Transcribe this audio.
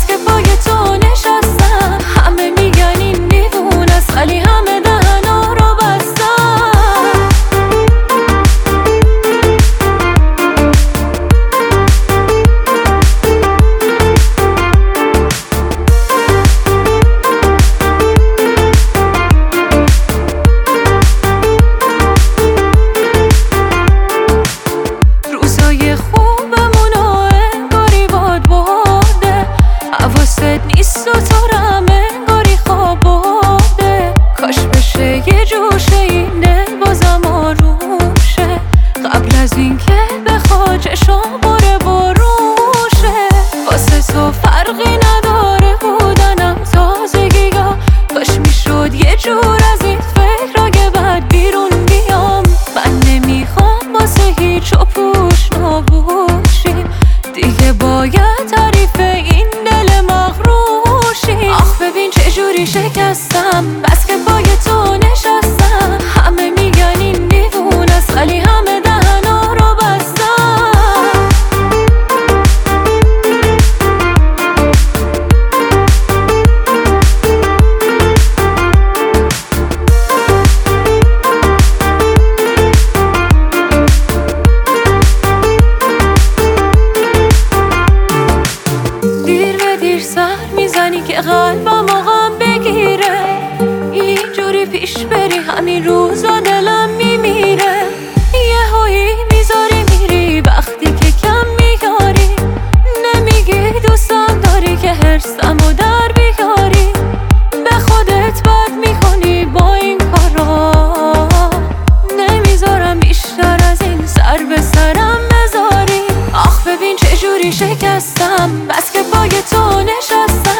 بس که پای تو نشستم. همه میگن این دیوونه است ولی همه دهنا رو بستم. روزای خوبمونو انگاری باد برده، حواست نیست و تو رو هم انگاری خواب برده. کاش بشه یه جوشه این دل بازم آروم شه، قبل از اینکه بخواد چشام باره بروشه. واسه تو فرقی نداره بودنم تازگی ها، کاش میشد یه جور از این فکر که بعد بیرون بیام. من نمیخوام واسه هیچ و پوش نباشیم، دیگه باید تعریف این دل مغروشیم. آخ ببین چجوری شکستم، بس که پای تو نشستم. همه میگن این دیوونه است ولی همه دهنا رو بستم. دیر به دیر سر میزنی که قلبم غم بگیره، اینجوری پیش بری همین روزا دلم میمیره. یهویی میذاری میری وقتی که کم میاری، نمیگی دوستم داری که حرصمو در بیاری. به خودت بد میکنی با این کارا، نمیذارم بیشتر از این سر به سرم بذاری. آخ ببین چجوری شکستم، بس که پای تو نشستم.